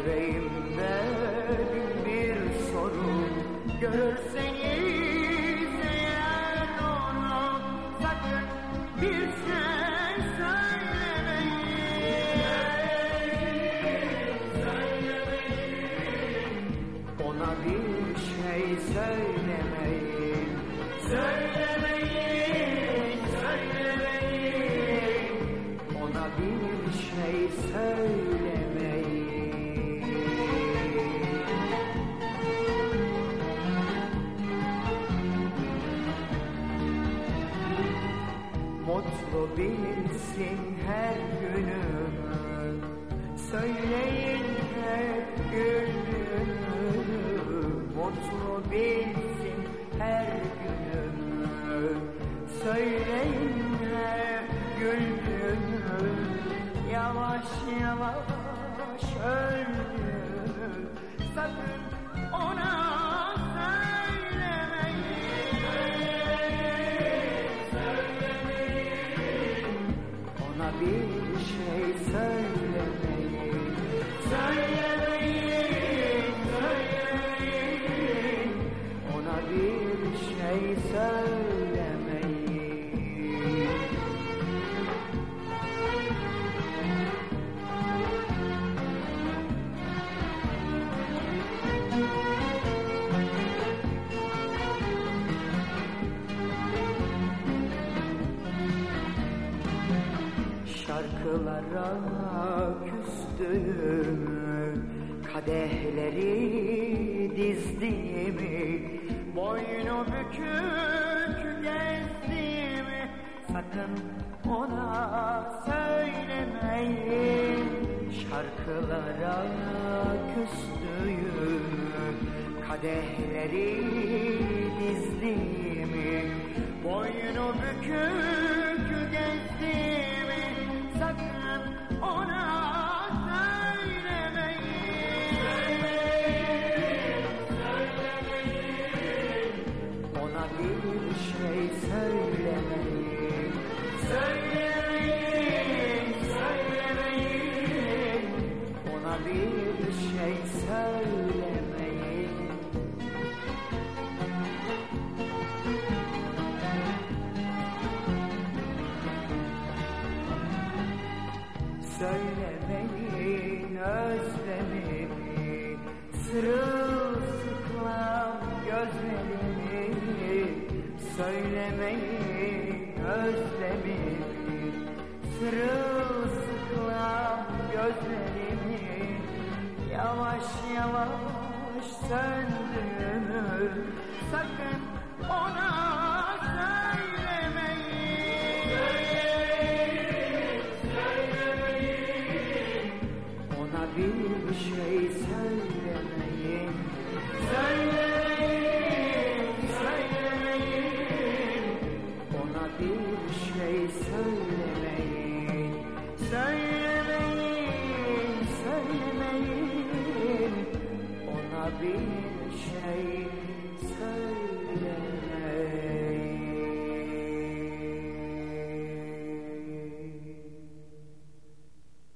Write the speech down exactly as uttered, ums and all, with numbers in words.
yüreğimde bin bir soru. Görürseniz eğer onu sakın bir şey ona bir şey söylemeyin, söylemeyin, söylemeyin. Ona bir şey söylemeyin. Mutlu bilsin her günümü, söyleyin hep güldüğümü. Mutlu bilsin her günümü, söyleyin hep güldüğümü. Yavaş yavaş öldüğümü sakın ona söylemeyin. Ona bir şey söylemeyin, söylemeyin, söylemeyin. Ona bir şey söylemeyin. Şarkılara küstüğümü, kadehleri dizdiğimi, boynu bükük gezdiğimi sakın ona söylemeyin. Şarkılara küstüğümü, kadehleri dizdiğimi, boynu bükük gezdiğimi sakın ona söylemeyin, söylemeyin. Ona bir şey söylemeyin, söylemeyin, söylemeyin. Ona bir şey söylemeyin. Söylemeyin özlemimi, sırılsıklam gözlerimi. Söylemeyin özlemimi, sırılsıklam gözlerimi. Yavaş yavaş söndüğümü sakın ona söylemeyin, söylemeyin. Ona bir şey söylemeyin, söylemeyin, söylemeyin. Ona bir şey söylemeyin, söylemeyin, söylemeyin. Ona bir şey